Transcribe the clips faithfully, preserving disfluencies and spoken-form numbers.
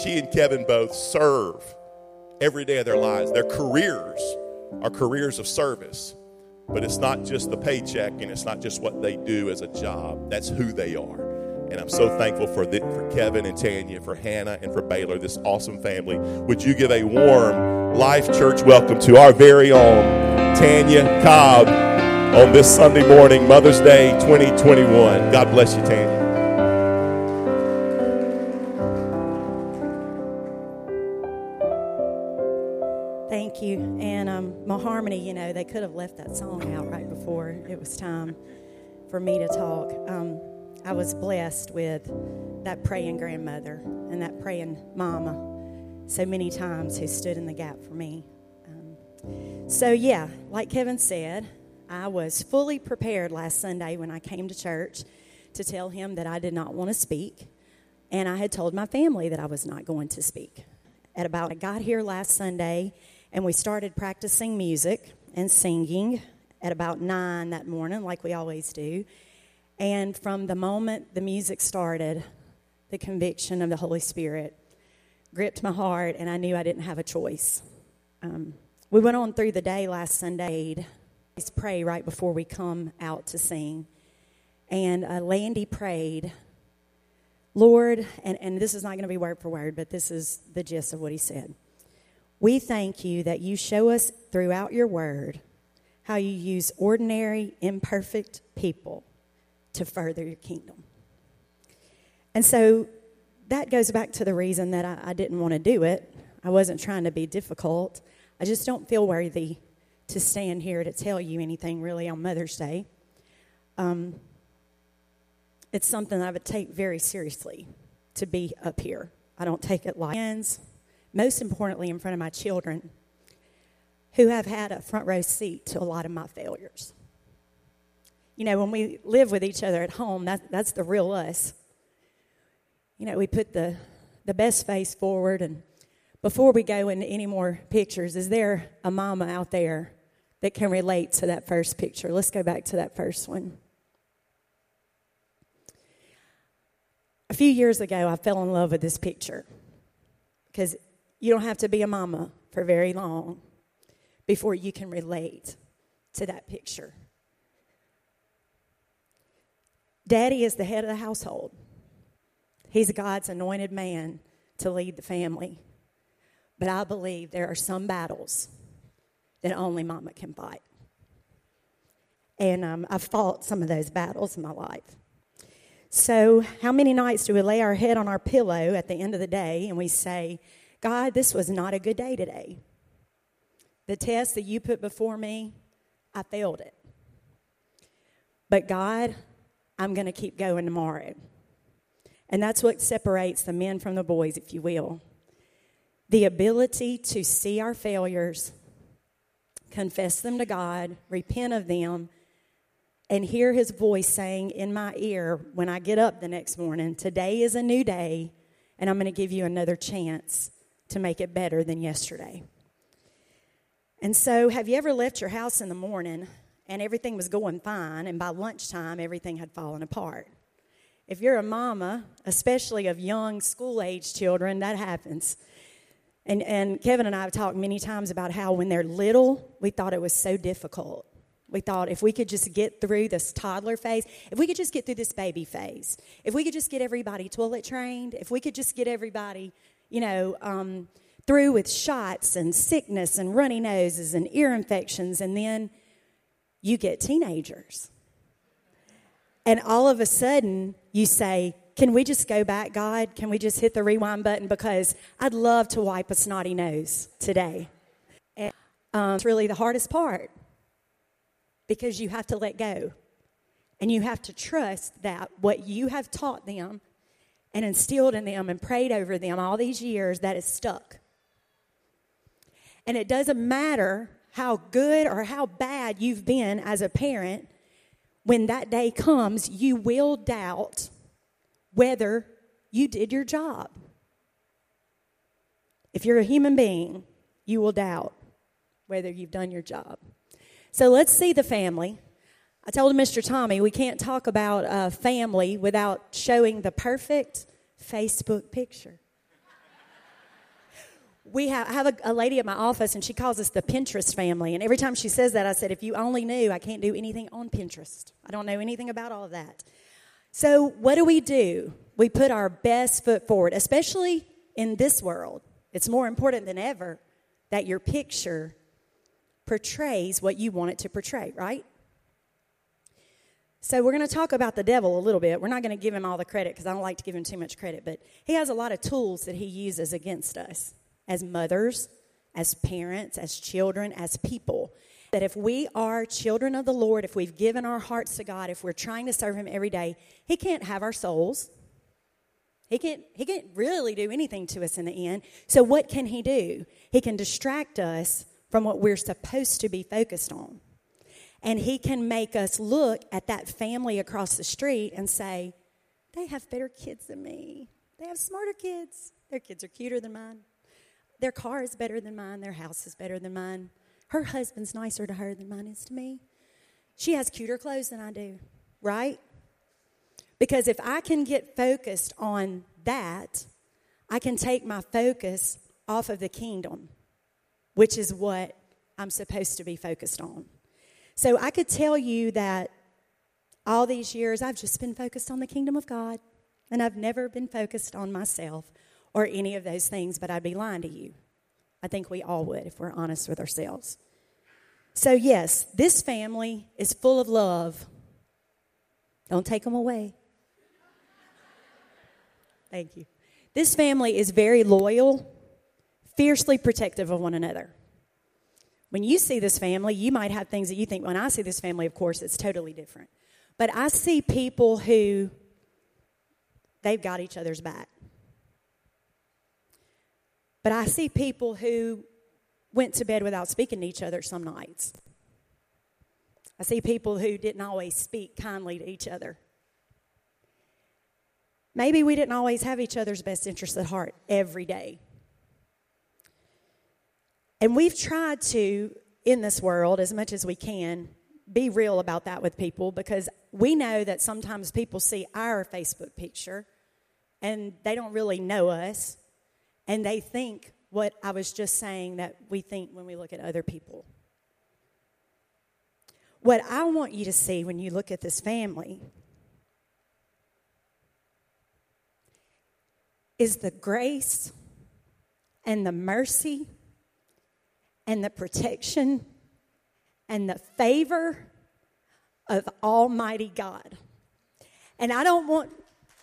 She and Kevin both serve every day of their lives. Their careers are careers of service. But it's not just the paycheck, and it's not just what they do as a job. That's who they are. And I'm so thankful for the, for Kevin and Tanya, for Hannah and for Baylor, this awesome family. Would you give a warm Life Church welcome to our very own Tanya Cobb on this Sunday morning, Mother's Day twenty twenty-one. God bless you, Tanya. Thank you. And um, Maharmony, you know, they could have left that song out right before it was time for me to talk. Um, I was blessed with that praying grandmother and that praying mama so many times who stood in the gap for me. Um, so, yeah, like Kevin said, I was fully prepared last Sunday when I came to church to tell him that I did not want to speak. And I had told my family that I was not going to speak. At about, I got here last Sunday, and we started practicing music and singing at about nine that morning, like we always do. And from the moment the music started, the conviction of the Holy Spirit gripped my heart, and I knew I didn't have a choice. Um, we went on through the day last Sunday. Let's pray right before we come out to sing. And uh, Landy prayed, Lord, and, and this is not going to be word for word, but this is the gist of what he said. We thank you that you show us throughout your word how you use ordinary, imperfect people to further your kingdom. And so that goes back to the reason that I, I didn't want to do it. I wasn't trying to be difficult. I just don't feel worthy to stand here to tell you anything really on Mother's Day. Um, it's something I would take very seriously to be up here. I don't take it lightly. Most importantly, in front of my children, who have had a front row seat to a lot of my failures. You know, when we live with each other at home, that, that's the real us. You know, we put the, the best face forward. And before we go into any more pictures, is there a mama out there that can relate to that first picture? Let's go back to that first one. A few years ago, I fell in love with this picture because you don't have to be a mama for very long before you can relate to that picture. Daddy is the head of the household. He's God's anointed man to lead the family. But I believe there are some battles that only mama can fight. And um, I've fought some of those battles in my life. So how many nights do we lay our head on our pillow at the end of the day and we say, God, this was not a good day today. The test that you put before me, I failed it. But God, I'm going to keep going tomorrow. And that's what separates the men from the boys, if you will. The ability to see our failures, confess them to God, repent of them, and hear his voice saying in my ear when I get up the next morning, today is a new day, and I'm going to give you another chance to make it better than yesterday. And so, have you ever left your house in the morning and everything was going fine, and by lunchtime, everything had fallen apart? If you're a mama, especially of young school-age children, that happens. And, and Kevin and I have talked many times about how when they're little, we thought it was so difficult. We thought if we could just get through this toddler phase, if we could just get through this baby phase, if we could just get everybody toilet trained, if we could just get everybody, you know, um, through with shots and sickness and runny noses and ear infections, and then you get teenagers. And all of a sudden, you say, can we just go back, God? Can we just hit the rewind button? Because I'd love to wipe a snotty nose today. And, um, it's really the hardest part because you have to let go. And you have to trust that what you have taught them and instilled in them and prayed over them all these years, that is stuck. And it doesn't matter how good or how bad you've been as a parent, when that day comes, you will doubt whether you did your job. If you're a human being, you will doubt whether you've done your job. So let's see the family. I told Mister Tommy we can't talk about uh, family without showing the perfect Facebook picture. we have, I have a, a lady at my office, and she calls us the Pinterest family. And every time she says that, I said, if you only knew, I can't do anything on Pinterest. I don't know anything about all of that. So what do we do? We put our best foot forward, especially in this world. It's more important than ever that your picture portrays what you want it to portray, right? So we're going to talk about the devil a little bit. We're not going to give him all the credit because I don't like to give him too much credit, but he has a lot of tools that he uses against us as mothers, as parents, as children, as people. That if we are children of the Lord, if we've given our hearts to God, if we're trying to serve him every day, he can't have our souls. He can't, he can't really do anything to us in the end. So what can he do? He can distract us from what we're supposed to be focused on. And he can make us look at that family across the street and say, they have better kids than me. They have smarter kids. Their kids are cuter than mine. Their car is better than mine. Their house is better than mine. Her husband's nicer to her than mine is to me. She has cuter clothes than I do, right? Because if I can get focused on that, I can take my focus off of the kingdom, which is what I'm supposed to be focused on. So I could tell you that all these years I've just been focused on the kingdom of God, and I've never been focused on myself or any of those things, but I'd be lying to you. I think we all would if we're honest with ourselves. So yes, this family is full of love. Don't take them away. Thank you. This family is very loyal, fiercely protective of one another. When you see this family, you might have things that you think, when I see this family, of course, it's totally different. But I see people who, they've got each other's back. But I see people who went to bed without speaking to each other some nights. I see people who didn't always speak kindly to each other. Maybe we didn't always have each other's best interests at heart every day. And we've tried to, in this world, as much as we can, be real about that with people, because we know that sometimes people see our Facebook picture and they don't really know us, and they think what I was just saying that we think when we look at other people. What I want you to see when you look at this family is the grace and the mercy and the protection and the favor of Almighty God. And I don't want...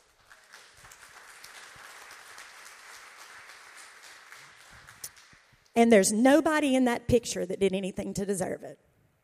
And there's nobody in that picture that did anything to deserve it.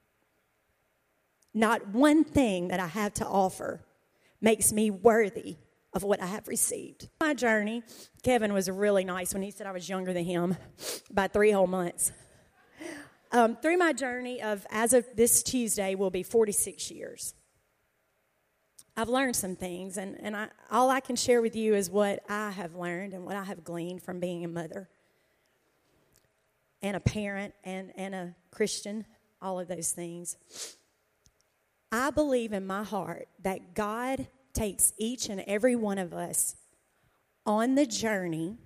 Not one thing that I have to offer makes me worthy of what I have received. My journey, Kevin was really nice when he said I was younger than him by three whole months. Um, through my journey of, as of this Tuesday, will be forty-six years. I've learned some things, and, and I, all I can share with you is what I have learned and what I have gleaned from being a mother and a parent and, and a Christian, all of those things. I believe in my heart that God takes each and every one of us on the journey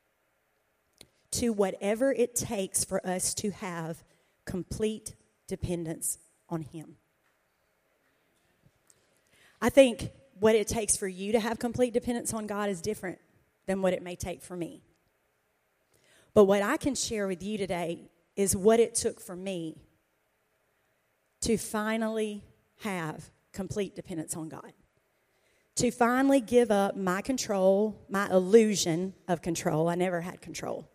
to whatever it takes for us to have complete dependence on Him. I think what it takes for you to have complete dependence on God is different than what it may take for me. But what I can share with you today is what it took for me to finally have complete dependence on God. To finally give up my control, my illusion of control. I never had control.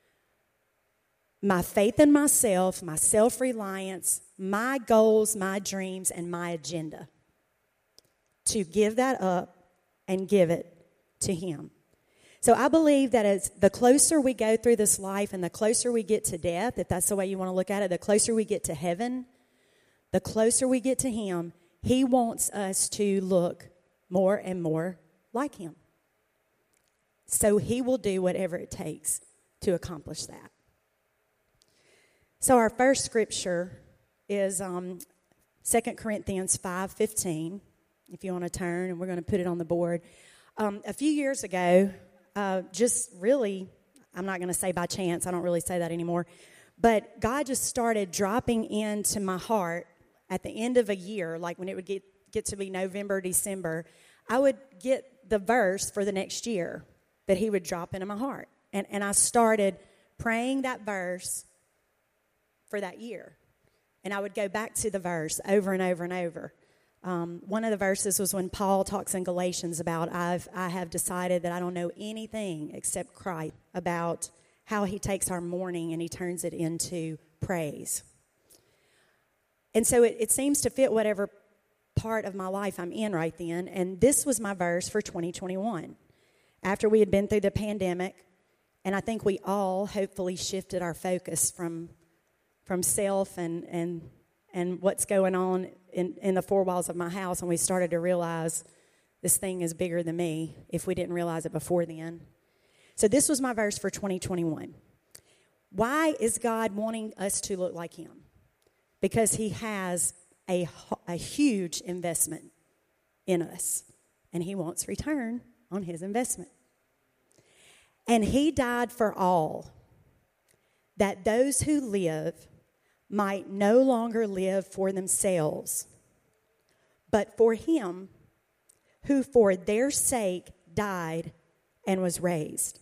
My faith in myself, my self-reliance, my goals, my dreams, and my agenda. To give that up and give it to Him. So I believe that as the closer we go through this life and the closer we get to death, if that's the way you want to look at it, the closer we get to heaven, the closer we get to Him, He wants us to look more and more like Him. So He will do whatever it takes to accomplish that. So our first scripture is um, Second Corinthians five fifteen, if you want to turn, and we're going to put it on the board. Um, a few years ago, uh, just really, I'm not going to say by chance. I don't really say that anymore. But God just started dropping into my heart at the end of a year, like when it would get, get to be November, December, I would get the verse for the next year that he would drop into my heart. And, and I started praying that verse for that year. And I would go back to the verse over and over and over. Um, one of the verses was when Paul talks in Galatians about, I've, I have decided that I don't know anything except Christ, about how he takes our mourning and he turns it into praise. And so it, it seems to fit whatever part of my life I'm in right then. And this was my verse for twenty twenty-one. After we had been through the pandemic, and I think we all hopefully shifted our focus from from self and and and what's going on in, in the four walls of my house, and we started to realize this thing is bigger than me if we didn't realize it before then. So this was my verse for twenty twenty-one. Why is God wanting us to look like him? Because he has a, a huge investment in us, and he wants return on his investment. And he died for all, that those who live might no longer live for themselves, but for him who for their sake died and was raised.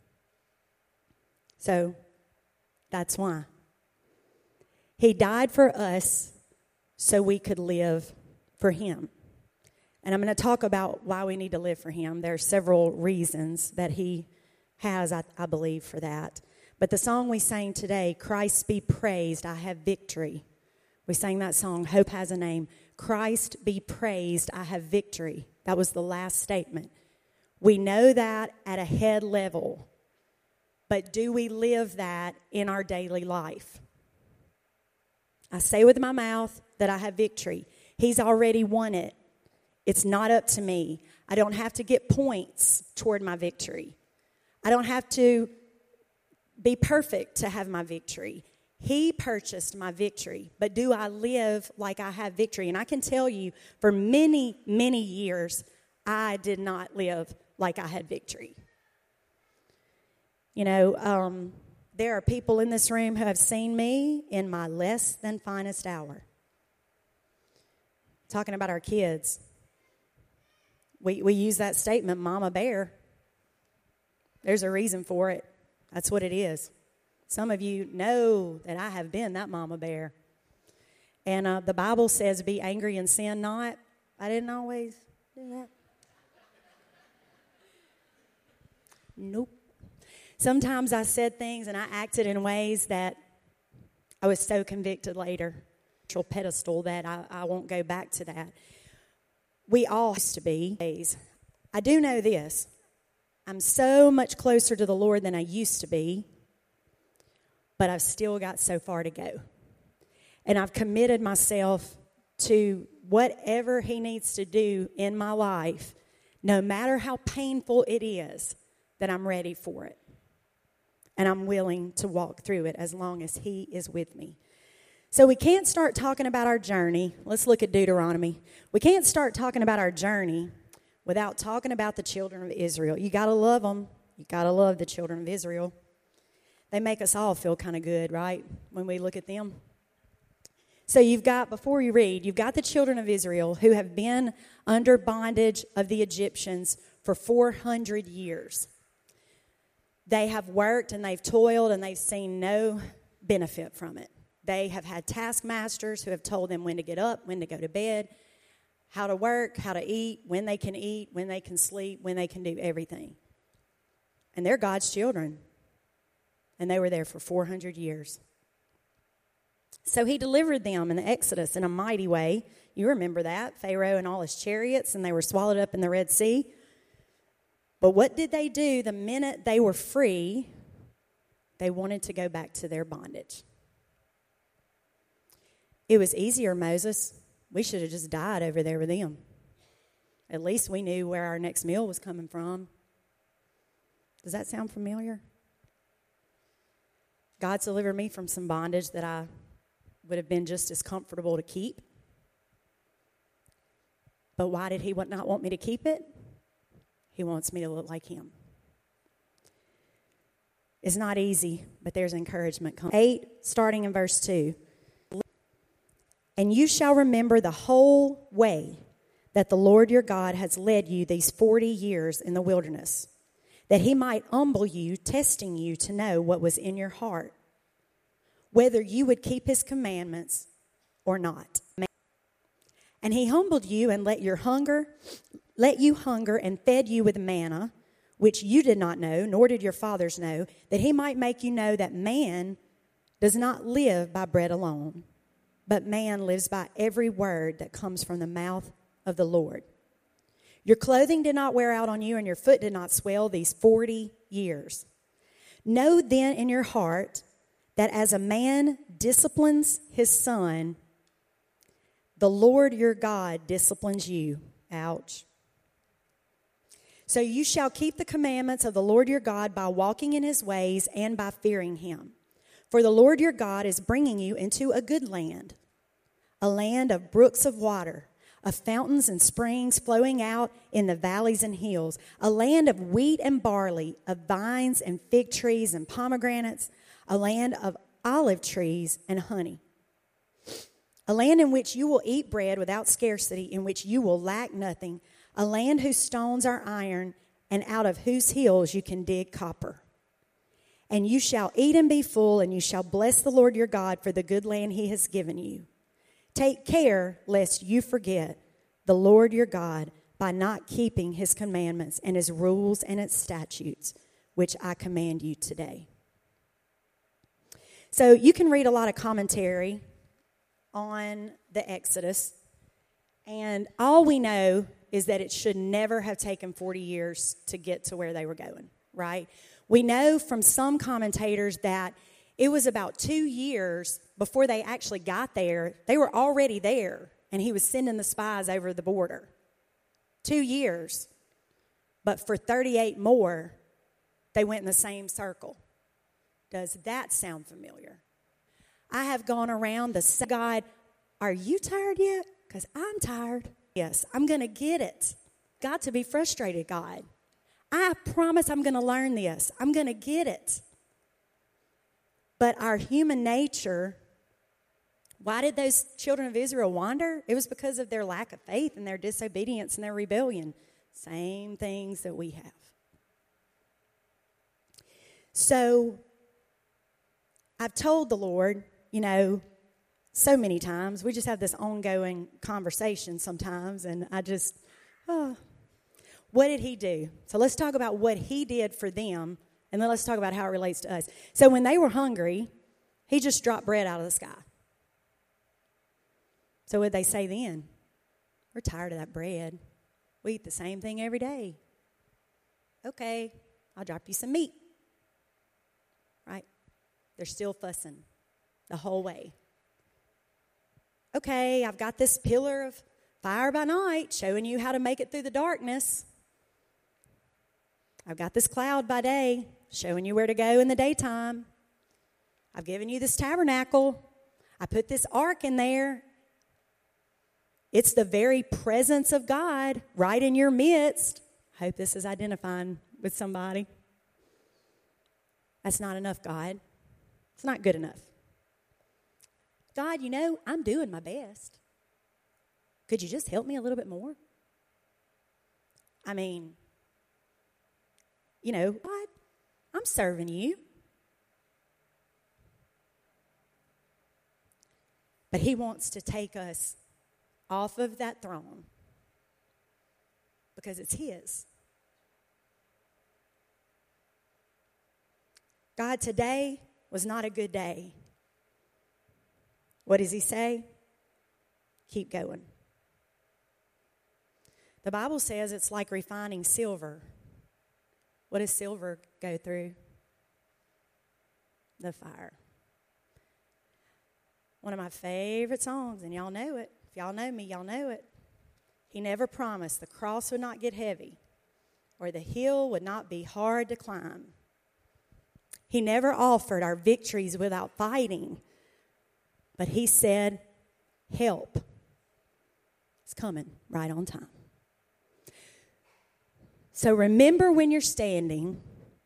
So that's why. He died for us so we could live for him. And I'm going to talk about why we need to live for him. There are several reasons that he has, I, I believe, for that. But the song we sang today, Christ be praised, I have victory. We sang that song, Hope Has a Name. Christ be praised, I have victory. That was the last statement. We know that at a head level, but do we live that in our daily life? I say with my mouth that I have victory. He's already won it. It's not up to me. I don't have to get points toward my victory. I don't have to be perfect to have my victory. He purchased my victory, but do I live like I have victory? And I can tell you, for many, many years, I did not live like I had victory. You know, um, there are people in this room who have seen me in my less than finest hour. Talking about our kids. We, we use that statement, Mama Bear. There's a reason for it. That's what it is. Some of you know that I have been that mama bear. And uh, the Bible says, be angry and sin not. I didn't always do that. Nope. Sometimes I said things and I acted in ways that I was so convicted later. Pedestal that I, I won't go back to that. We all used to be. I do know this. I'm so much closer to the Lord than I used to be, but I've still got so far to go. And I've committed myself to whatever he needs to do in my life, no matter how painful it is, that I'm ready for it. And I'm willing to walk through it as long as he is with me. So we can't start talking about our journey. Let's look at Deuteronomy. We can't start talking about our journey without talking about the children of Israel. You got to love them. You got to love the children of Israel. They make us all feel kind of good, right, when we look at them. So you've got, before you read, you've got the children of Israel who have been under bondage of the Egyptians for four hundred years. They have worked and they've toiled and they've seen no benefit from it. They have had taskmasters who have told them when to get up, when to go to bed, how to work, how to eat, when they can eat, when they can sleep, when they can do everything. And they're God's children. And they were there for four hundred years. So he delivered them in the Exodus in a mighty way. You remember that, Pharaoh and all his chariots, and they were swallowed up in the Red Sea. But what did they do the minute they were free? They wanted to go back to their bondage. It was easier, Moses. We should have just died over there with them. At least we knew where our next meal was coming from. Does that sound familiar? God's delivered me from some bondage that I would have been just as comfortable to keep. But why did he not want me to keep it? He wants me to look like him. is not easy, but there's encouragement coming. eight, starting in verse two. And you shall remember the whole way that the Lord your God has led you these forty years in the wilderness, that he might humble you, testing you to know what was in your heart, whether you would keep his commandments or not. And he humbled you and let your hunger, let you hunger and fed you with manna, which you did not know, nor did your fathers know, that he might make you know that man does not live by bread alone, but man lives by every word that comes from the mouth of the Lord. Your clothing did not wear out on you, and your foot did not swell these forty years. Know then in your heart that as a man disciplines his son, the Lord your God disciplines you. Ouch. So you shall keep the commandments of the Lord your God by walking in his ways and by fearing him. For the Lord your God is bringing you into a good land, a land of brooks of water, of fountains and springs flowing out in the valleys and hills, a land of wheat and barley, of vines and fig trees and pomegranates, a land of olive trees and honey. A land in which you will eat bread without scarcity, in which you will lack nothing, a land whose stones are iron, and out of whose hills you can dig copper. And you shall eat and be full, and you shall bless the Lord your God for the good land he has given you. Take care lest you forget the Lord your God by not keeping his commandments and his rules and its statutes, which I command you today. So you can read a lot of commentary on the Exodus, and all we know is that it should never have taken forty years to get to where they were going, right? We know from some commentators that it was about two years before they actually got there. They were already there, and he was sending the spies over the border. Two years. But for thirty-eight more, they went in the same circle. Does that sound familiar? I have gone around the same. God, are you tired yet? Because I'm tired. Yes, I'm going to get it. Got to be frustrated, God. I promise I'm going to learn this. I'm going to get it. But our human nature, why did those children of Israel wander? It was because of their lack of faith and their disobedience and their rebellion. Same things that we have. So I've told the Lord, you know, so many times. We just have this ongoing conversation sometimes, and I just, oh. What did he do? So let's talk about what he did for them, and then let's talk about how it relates to us. So when they were hungry, he just dropped bread out of the sky. So what did they say then? We're tired of that bread. We eat the same thing every day. Okay, I'll drop you some meat. Right? They're still fussing the whole way. Okay, I've got this pillar of fire by night showing you how to make it through the darkness. I've got this cloud by day showing you where to go in the daytime. I've given you this tabernacle. I put this ark in there. It's the very presence of God right in your midst. I hope this is identifying with somebody. That's not enough, God. It's not good enough. God, you know, I'm doing my best. Could you just help me a little bit more? I mean, you know, God, I'm serving you. But he wants to take us off of that throne because it's his. God, today was not a good day. What does he say? Keep going. The Bible says it's like refining silver. What does silver go through? The fire. One of my favorite songs, and y'all know it. If y'all know me, y'all know it. He never promised the cross would not get heavy or the hill would not be hard to climb. He never offered our victories without fighting. But he said, help. It's coming right on time. So remember when you're standing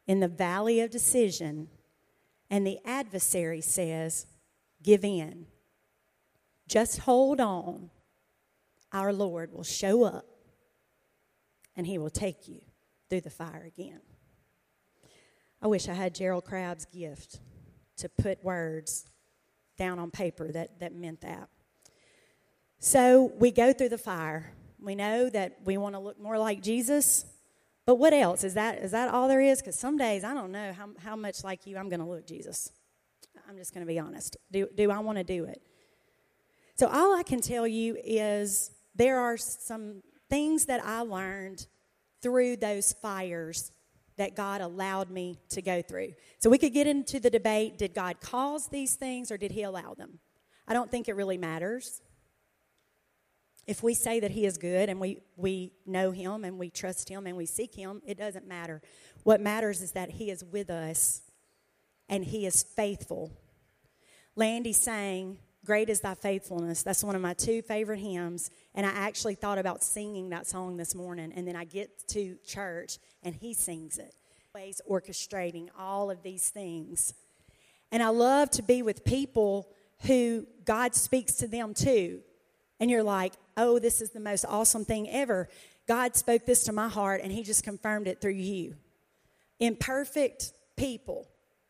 in the valley of decision, and the adversary says, give in. Just hold on. Our Lord will show up, and he will take you through the fire again. I wish I had Gerald Crabb's gift to put words down on paper that, that meant that. So we go through the fire. We know that we want to look more like Jesus. But what else? Is that is that all there is? Because some days I don't know how, how much like you I'm going to look, Jesus. I'm just going to be honest. Do, do I want to do it? So all I can tell you is there are some things that I learned through those fires that God allowed me to go through. So we could get into the debate, did God cause these things or did he allow them? I don't think it really matters. If we say that he is good and we, we know him and we trust him and we seek him, it doesn't matter. What matters is that he is with us and he is faithful. Landy sang, "Great is thy faithfulness." That's one of my two favorite hymns. And I actually thought about singing that song this morning. And then I get to church and he sings it. He's orchestrating all of these things. And I love to be with people who God speaks to them too. And you're like, oh, this is the most awesome thing ever. God spoke this to my heart, and he just confirmed it through you. Imperfect people.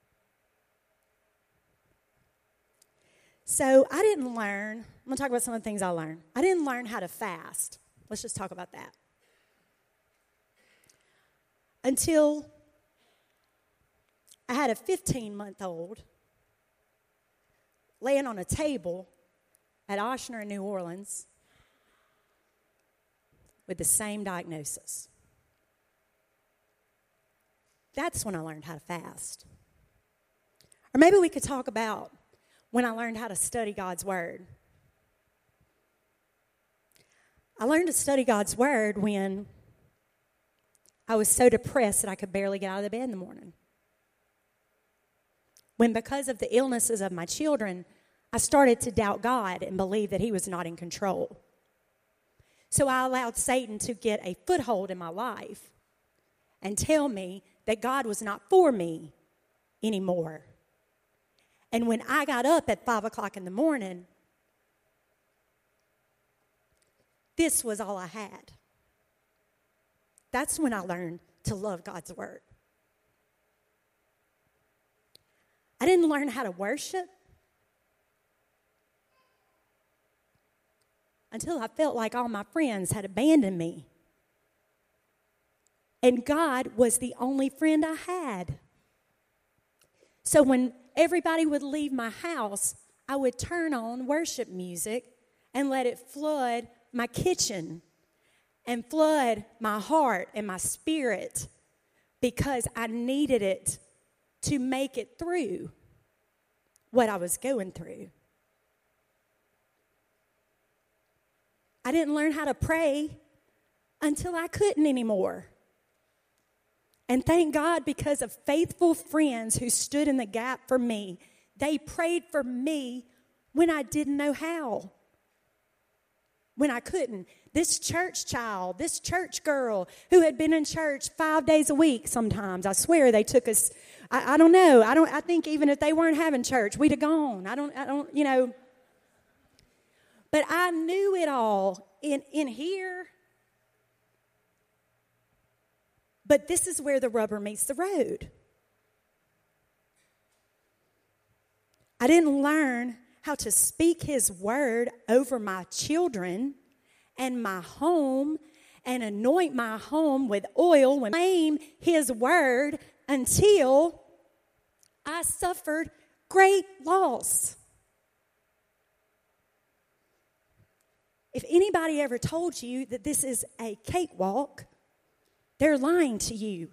So I didn't learn. I'm going to talk about some of the things I learned. I didn't learn how to fast. Let's just talk about that. Until I had a fifteen-month-old laying on a table at Ochsner in New Orleans with the same diagnosis. That's when I learned how to fast. Or maybe we could talk about when I learned how to study God's Word. I learned to study God's Word when I was so depressed that I could barely get out of the bed in the morning. When, because of the illnesses of my children, I started to doubt God and believe that he was not in control. So I allowed Satan to get a foothold in my life and tell me that God was not for me anymore. And when I got up at five o'clock in the morning, this was all I had. That's when I learned to love God's Word. I didn't learn how to worship until I felt like all my friends had abandoned me. And God was the only friend I had. So when everybody would leave my house, I would turn on worship music and let it flood my kitchen and flood my heart and my spirit because I needed it to make it through what I was going through. I didn't learn how to pray until I couldn't anymore. And thank God, because of faithful friends who stood in the gap for me, they prayed for me when I didn't know how, when I couldn't. This church child, this church girl who had been in church five days a week sometimes, I swear they took us, I, I don't know, I don't. I think even if they weren't having church, we'd have gone. I don't, I don't, you know. But I knew it all in, in here. But this is where the rubber meets the road. I didn't learn how to speak his word over my children and my home and anoint my home with oil and claim his word until I suffered great loss. If anybody ever told you that this is a cakewalk, they're lying to you.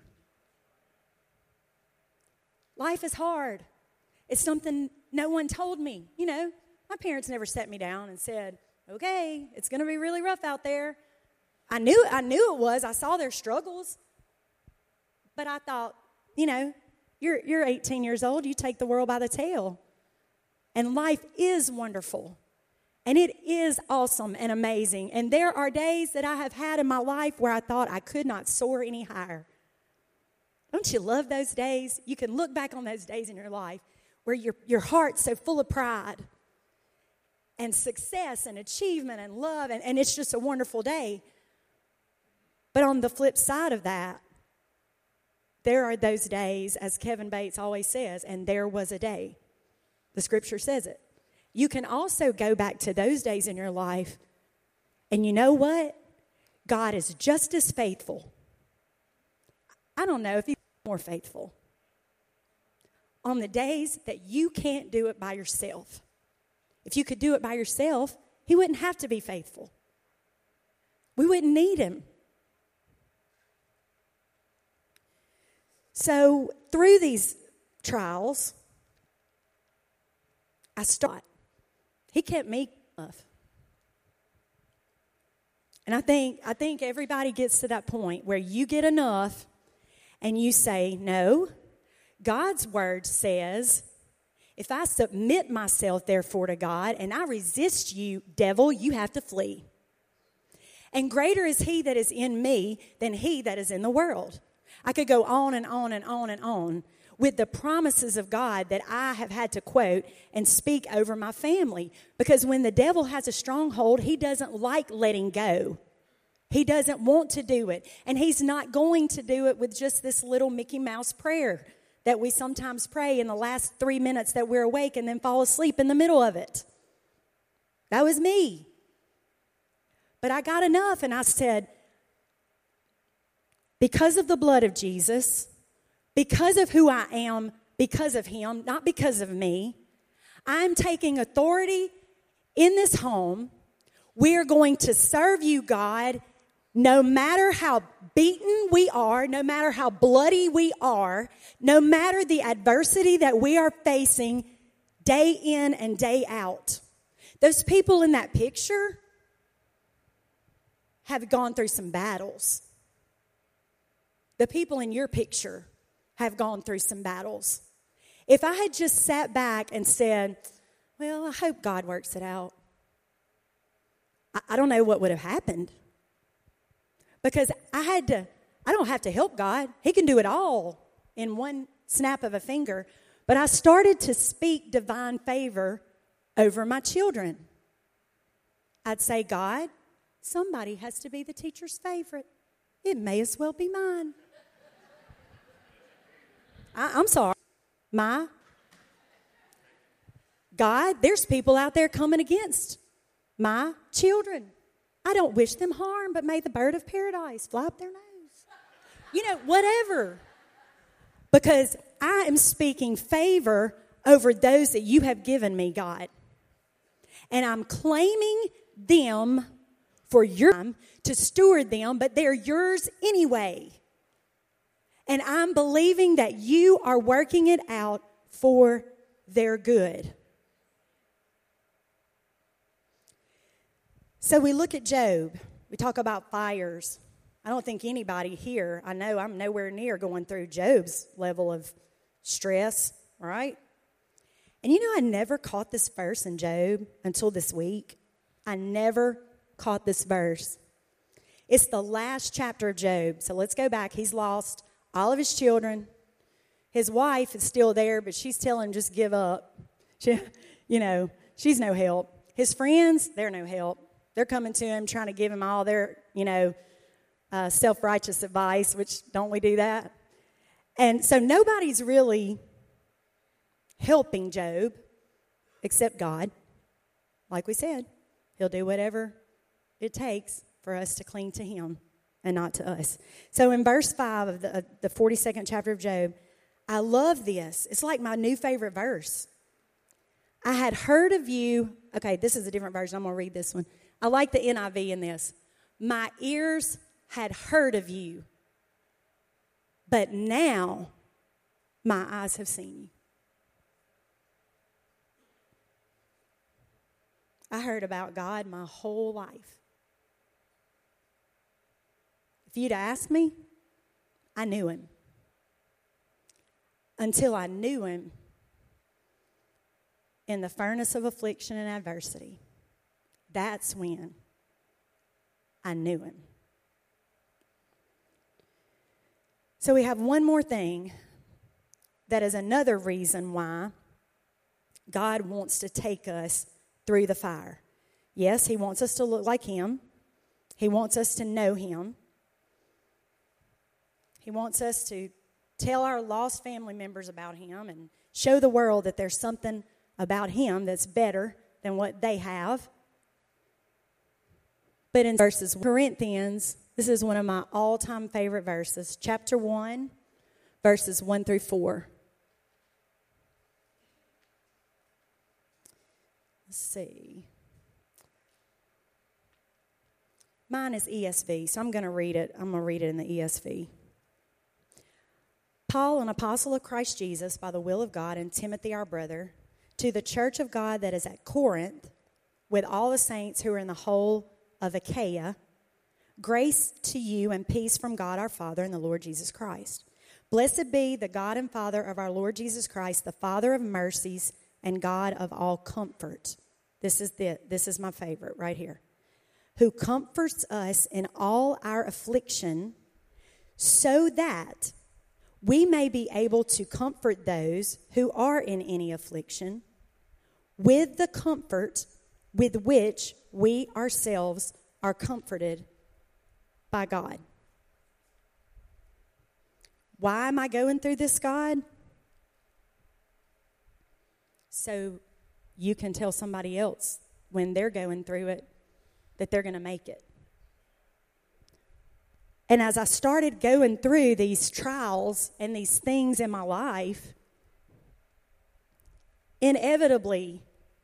Life is hard. It's something no one told me. You know, my parents never set me down and said, okay, it's going to be really rough out there. I knew, I knew it was. I saw their struggles. But I thought, you know, you're, you're eighteen years old. You take the world by the tail. And life is wonderful. And it is awesome and amazing. And there are days that I have had in my life where I thought I could not soar any higher. Don't you love those days? You can look back on those days in your life where your, your heart's so full of pride and success and achievement and love, and, and it's just a wonderful day. But on the flip side of that, there are those days, as Kevin Bates always says, and there was a day. The scripture says it. You can also go back to those days in your life, and you know what? God is just as faithful. I don't know if he's more faithful. On the days that you can't do it by yourself. If you could do it by yourself, he wouldn't have to be faithful. We wouldn't need him. So through these trials, I started. He kept me enough. And I think I think everybody gets to that point where you get enough and you say, no, God's word says, if I submit myself therefore to God and I resist you, devil, you have to flee. And greater is he that is in me than he that is in the world. I could go on and on and on and on with the promises of God that I have had to quote and speak over my family. Because when the devil has a stronghold, he doesn't like letting go. He doesn't want to do it. And he's not going to do it with just this little Mickey Mouse prayer that we sometimes pray in the last three minutes that we're awake and then fall asleep in the middle of it. That was me. But I got enough and I said, because of the blood of Jesus, because of who I am, because of him, not because of me, I'm taking authority in this home. We are going to serve you, God, no matter how beaten we are, no matter how bloody we are, no matter the adversity that we are facing day in and day out. Those people in that picture have gone through some battles. The people in your picture have gone through some battles. If I had just sat back and said, well, I hope God works it out, I, I don't know what would have happened. Because I had to, I don't have to help God. He can do it all in one snap of a finger. But I started to speak divine favor over my children. I'd say, God, somebody has to be the teacher's favorite. It may as well be mine. I, I'm sorry. My. God, there's people out there coming against my children. I don't wish them harm, but may the bird of paradise fly up their nose. You know, whatever. Because I am speaking favor over those that you have given me, God. And I'm claiming them for your time to steward them, but they're yours anyway. And I'm believing that you are working it out for their good. So we look at Job. We talk about fires. I don't think anybody here, I know I'm nowhere near going through Job's level of stress, right? And you know, I never caught this verse in Job until this week. I never caught this verse. It's the last chapter of Job. So let's go back. He's lost all of his children. His wife is still there, but she's telling him just give up. She, you know, she's no help. His friends, they're no help. They're coming to him trying to give him all their, you know, uh, self-righteous advice, which don't we do that? And so nobody's really helping Job except God. Like we said, he'll do whatever it takes for us to cling to him and not to us. So in verse five of the, uh, the forty-second chapter of Job, I love this. It's like my new favorite verse. I had heard of you. Okay, this is a different version. I'm going to read this one. I like the N I V in this. My ears had heard of you, but now my eyes have seen you. I heard about God my whole life. If you'd asked me, I knew him. Until I knew him in the furnace of affliction and adversity. That's when I knew him. So we have one more thing that is another reason why God wants to take us through the fire. Yes, he wants us to look like him. He wants us to know him. He wants us to tell our lost family members about him and show the world that there's something about him that's better than what they have. But in verses Corinthians, this is one of my all-time favorite verses, chapter one, verses one through four. Let's see. Mine is E S V, so I'm going to read it. I'm going to read it in the E S V. Paul, an apostle of Christ Jesus, by the will of God, and Timothy, our brother, to the church of God that is at Corinth, with all the saints who are in the whole of Achaia, grace to you and peace from God our Father and the Lord Jesus Christ. Blessed be the God and Father of our Lord Jesus Christ, the Father of mercies and God of all comfort. This is the, this is my favorite right here. Who comforts us in all our affliction, so that we may be able to comfort those who are in any affliction with the comfort with which we ourselves are comforted by God. Why am I going through this, God? So you can tell somebody else when they're going through it that they're going to make it. And as I started going through these trials and these things in my life, inevitably,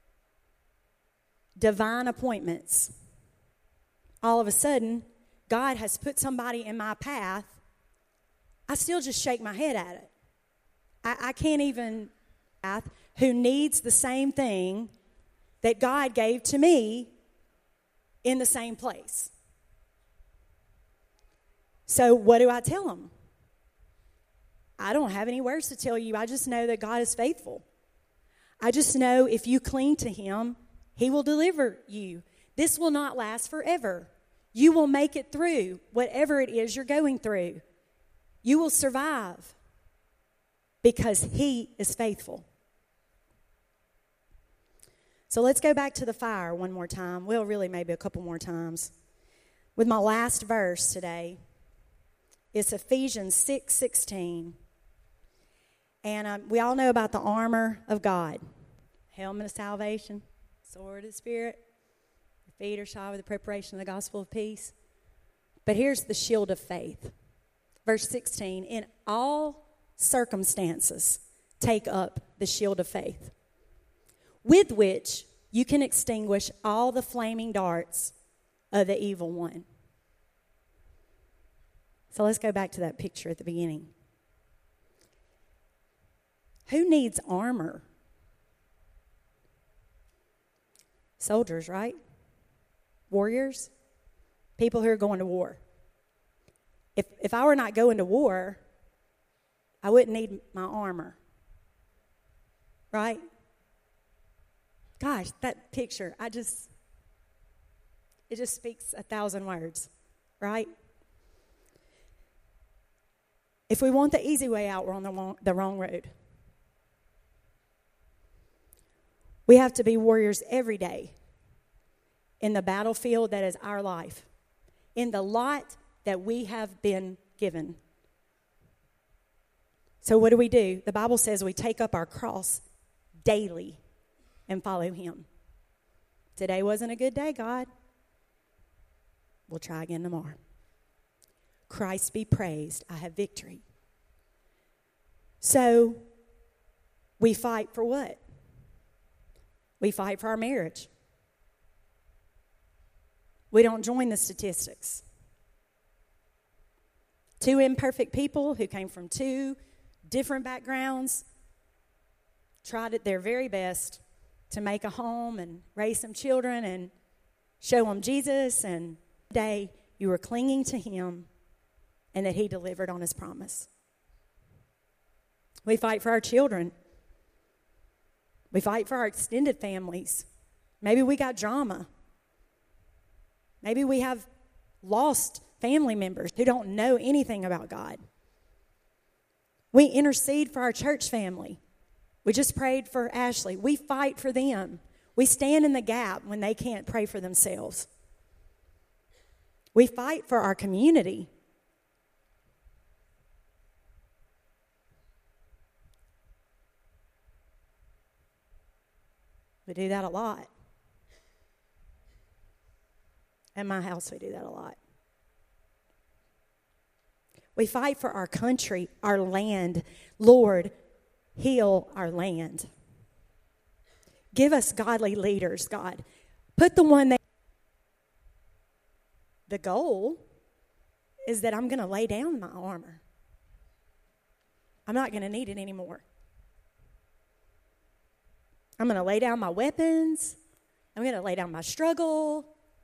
divine appointments, all of a sudden, God has put somebody in my path. I still just shake my head at it. I, I can't even, who needs the same thing that God gave to me in the same place. So what do I tell them? I don't have any words to tell you. I just know that God is faithful. I just know if you cling to him, he will deliver you. This will not last forever. You will make it through whatever it is you're going through. You will survive because he is faithful. So let's go back to the fire one more time. Well, really maybe a couple more times. With my last verse today, it's Ephesians six sixteen. And um, we all know about the armor of God. Helmet of salvation, sword of the Spirit, the feet are shod with the preparation of the gospel of peace. But here's the shield of faith. Verse sixteen, in all circumstances, take up the shield of faith, with which you can extinguish all the flaming darts of the evil one. So let's go back to that picture at the beginning. Who needs armor? Soldiers, right? Warriors? People who are going to war. If if I were not going to war, I wouldn't need my armor. Right? Gosh, that picture, I just, it just speaks a thousand words, right? If we want the easy way out, we're on the wrong, the wrong road. We have to be warriors every day in the battlefield that is our life, in the lot that we have been given. So what do we do? The Bible says we take up our cross daily and follow him. Today wasn't a good day, God. We'll try again tomorrow. Christ be praised. I have victory. So we fight for what? We fight for our marriage. We don't join the statistics. Two imperfect people who came from two different backgrounds tried at their very best to make a home and raise some children and show them Jesus. And today you were clinging to him and that he delivered on his promise. We fight for our children. We fight for our extended families. Maybe we got drama. Maybe we have lost family members who don't know anything about God. We intercede for our church family. We just prayed for Ashley. We fight for them. We stand in the gap when they can't pray for themselves. We fight for our community. We do that a lot. At my house, we do that a lot. We fight for our country, our land. Lord, heal our land. Give us godly leaders, God. Put the one that... The goal is that I'm going to lay down my armor. I'm not going to need it anymore. I'm going to lay down my weapons. I'm going to lay down my struggle.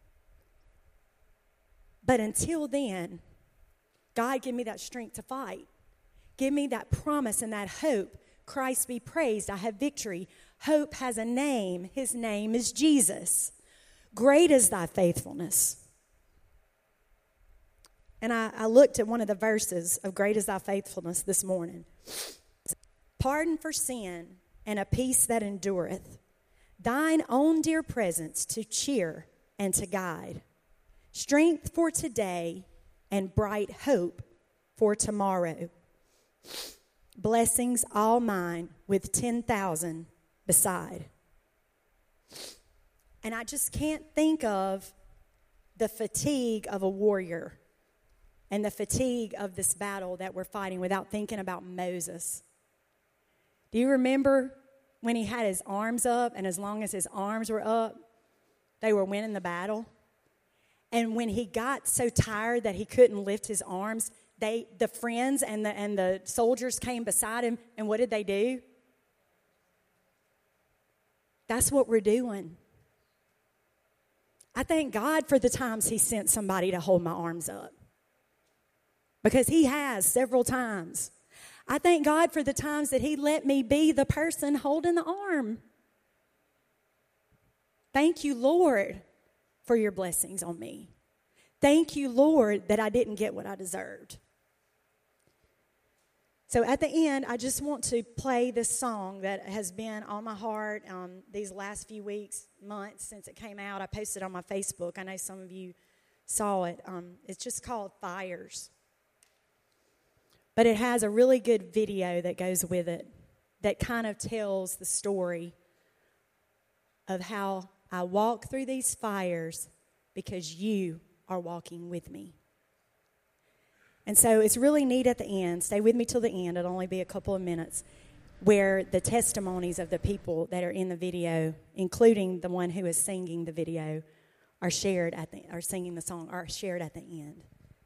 But until then, God, give me that strength to fight. Give me that promise and that hope. Christ be praised. I have victory. Hope has a name. His name is Jesus. Great is thy faithfulness. And I, I looked at one of the verses of great is thy faithfulness this morning. Pardon for sin and a peace that endureth. Thine own dear presence to cheer and to guide. Strength for today and bright hope for tomorrow. Blessings all mine with ten thousand beside. And I just can't think of the fatigue of a warrior and the fatigue of this battle that we're fighting without thinking about Moses. Do you remember when he had his arms up, and as long as his arms were up, they were winning the battle? And when he got so tired that he couldn't lift his arms, they, the friends and the, and the soldiers came beside him, and what did they do? That's what we're doing. I thank God for the times he sent somebody to hold my arms up, because he has several times. I thank God for the times that he let me be the person holding the arm. Thank you, Lord, for your blessings on me. Thank you, Lord, that I didn't get what I deserved. So at the end, I just want to play this song that has been on my heart um, these last few weeks, months since it came out. I posted it on my Facebook. I know some of you saw it. Um, it's just called Fires. But it has a really good video that goes with it that kind of tells the story of how I walk through these fires because you are walking with me. And so it's really neat at the end. Stay with me till the end. It'll only be a couple of minutes, where the testimonies of the people that are in the video, including the one who is singing the video, are shared at the, are singing the song, are shared at the end.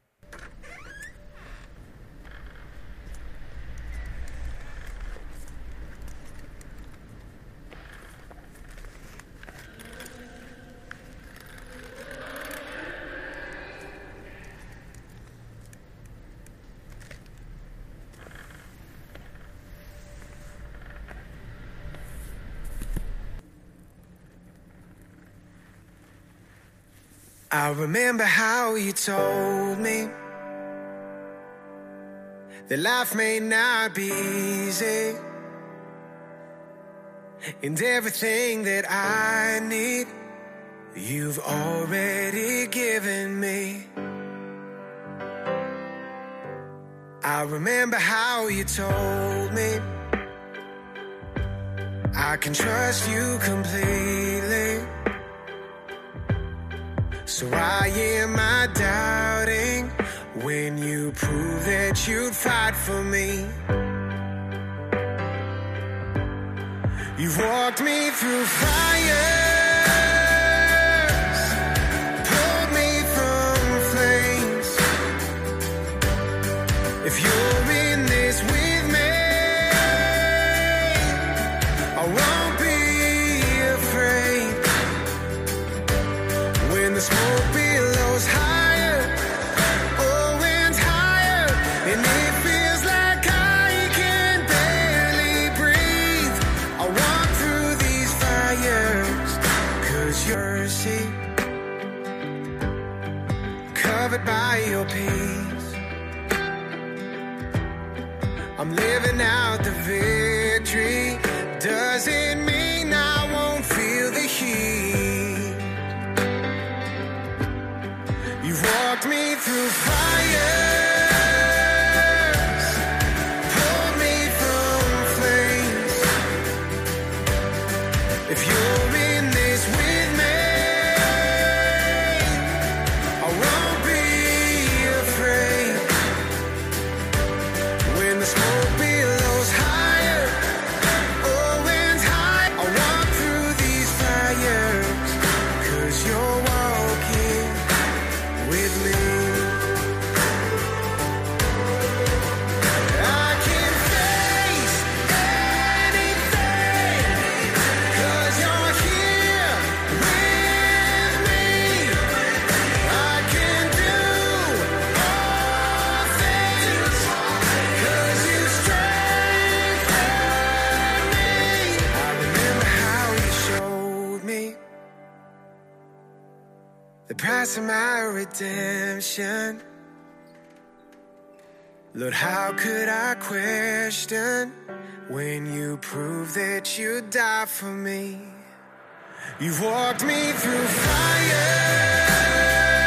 I remember how you told me that life may not be easy, and everything that I need you've already given me. I remember how you told me I can trust you completely. So why am I doubting when you prove that you'd fight for me? You've walked me through fires, pulled me from flames. If you're in this with me, I won't be afraid. When the smoke billows higher, oh, and higher, and it feels like I can barely breathe, I walk through these fires, 'cause your mercy, covered by your peace. I'm living count out the victory doesn't mean I won't feel the heat. You've walked me through fire. If you're in this with me, I won't be afraid. When the smoke billows higher, oh, winds high, I walk through these fires, 'cause you're walking with me. I can face anything, 'cause you're here with me. I can do all things, 'cause you strengthen me. I remember how you showed me the price of my redemption. Lord, how could I question when you prove that you died for me? You've walked me through fire.